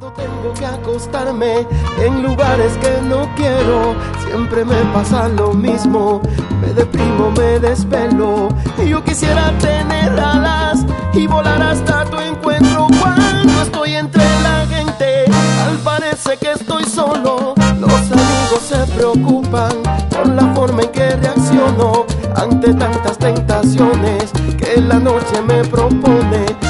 Tengo que acostarme en lugares que no quiero. Siempre me pasa lo mismo. Me deprimo, me desvelo. Y yo quisiera tener alas y volar hasta tu encuentro. Cuando estoy entre la gente, al parece que estoy solo. Los amigos se preocupan por la forma en que reacciono ante tantas tentaciones que la noche me propone.